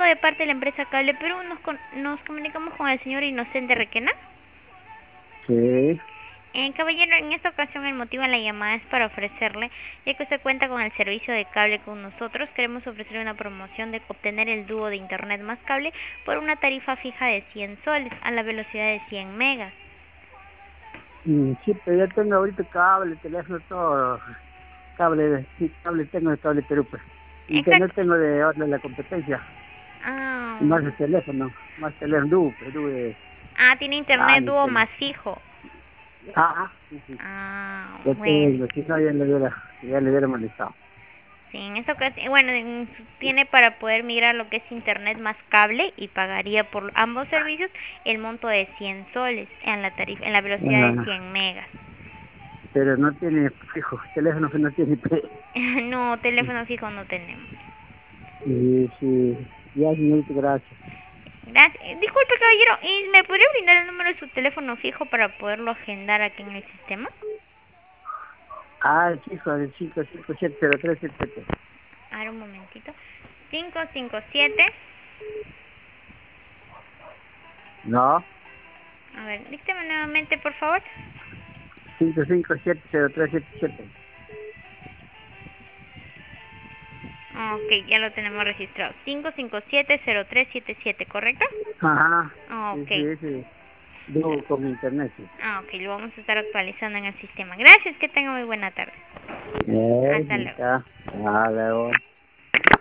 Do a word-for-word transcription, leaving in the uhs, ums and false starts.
llamando de parte de la empresa Cable Perú. Nos, con- nos comunicamos con el señor Inocente Requena. Sí. Eh, caballero, en esta ocasión el motivo de la llamada es para ofrecerle, ya que usted cuenta con el servicio de cable con nosotros, queremos ofrecerle una promoción de obtener el dúo de internet más cable por una tarifa fija de cien soles a la velocidad de cien megas. Mm, sí, pero ya tengo ahorita cable, teléfono, todo. Cable, sí, cable tengo de Cable Perú, pues. Internet Exacto. tengo de, de la competencia. Ah, Más de teléfono, más teléfono, du, Perú de ah, tiene internet años dúo tengo. más fijo. Ah, ah, sí, sí. Ah, Ya bueno. tengo, si no, ya le hubiera, ya le hubiera molestado. Sí, en esta ocasión, bueno, en- tiene para poder migrar lo que es internet más cable y pagaría por ambos servicios el monto de cien soles en la tarifa, en la velocidad de Ah, cien megas. pero no tiene fijo, teléfono que no tiene pe. No, teléfono fijo no tenemos. Y sí, ya señorita, gracias. Gracias. Eh, Disculpe, caballero, ¿y me podría brindar el número de su teléfono fijo para poderlo agendar aquí en el sistema? Ah, el fijo del cinco cinco siete cero tres siete siete. A ver, un momentito. cinco cinco siete. No, A ver, dígame nuevamente, por favor. cinco cinco siete cero tres siete siete. Ok, ya lo tenemos registrado. cinco cinco siete cero tres siete siete, ¿correcto? Ajá, sí, Ok. sí, sí. Digo, con internet, sí. Ah, ok, lo vamos a estar actualizando en el sistema. Gracias, que tenga muy buena tarde. Eh, Hasta sí, luego. está. Ah, luego.